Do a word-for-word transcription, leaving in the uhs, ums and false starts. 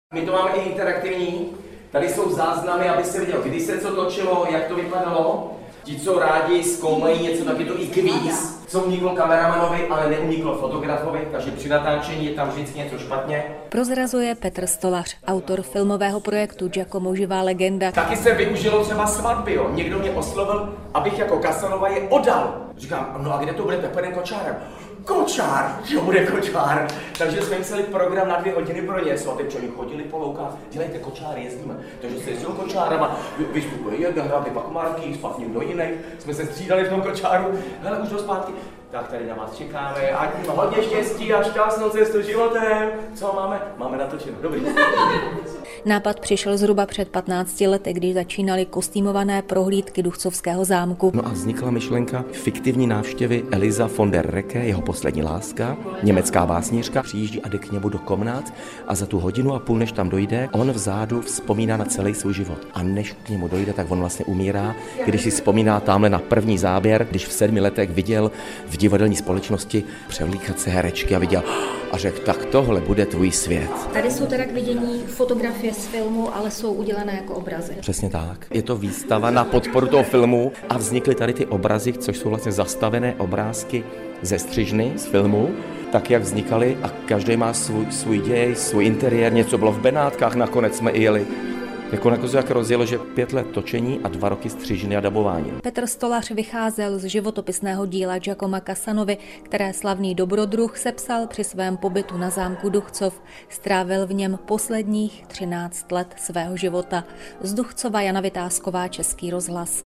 My to máme i interaktivní, tady jsou záznamy, aby se viděl, kdy se co točilo, jak to vypadalo. Ti, co rádi zkoumají něco, tak je to i kvíz, co uniklo kameramanovi, ale neuniklo fotografovi, takže při natáčení je tam vždycky něco špatně. Prozrazuje Petr Stolař, autor filmového projektu Giacomo živá legenda. Taky se využilo třeba svatby, jo. Někdo mě oslovil, abych jako Casanova je oddal. Říkám, no a kde to bude, tak půjdem kočárem. Kočár, že bude kočár. Takže jsme museli program na dvě hodiny pro něco a teď člověk chodili po loukách, dělejte kočár, jezdíme. Takže se jezdil kočárama, vystupuje jeden, hráli pak Marky, spát někdo jiný, jsme se střídali v tom kočáru, hele už do zpátky. Tak tady na vás čekáme, ať hodně štěstí a šťastnou cestu životem. Co máme? Máme natočeno. Dobrý. Nápad přišel zhruba před patnácti lety, když začínaly kostýmované prohlídky Duchcovského zámku. No a vznikla myšlenka fiktivní návštěvy Eliza von der Recke, jeho poslední láska, německá básnířka, přijíždí a jde k němu do komnat a za tu hodinu a půl, než tam dojde, on vzadu vzpomíná na celý svůj život. A než k němu dojde, tak on vlastně umírá, když si vzpomíná tamhle na první záběr, když v sedmi letech viděl v divadelní společnosti převlíkat se herečky a viděl a řekl, tak tohle bude tvůj svět. Tady jsou teda k vidění fotografie z filmu, ale jsou udělané jako obrazy. Přesně tak. Je to výstava na podporu toho filmu a vznikly tady ty obrazy, což jsou vlastně zastavené obrázky ze střižny z filmu, tak jak vznikaly a každý má svůj, svůj děj, svůj interiér, něco bylo v Benátkách, nakonec jsme i jeli. Jako nakonec jak rozjelo, že pět let točení a dva roky střižny a dabování. Petr Stolař vycházel z životopisného díla Giacoma Casanovy, které slavný dobrodruh sepsal při svém pobytu na zámku Duchcov. Strávil v něm posledních třináct let svého života. Z Duchcova Jana Vytázková, Český rozhlas.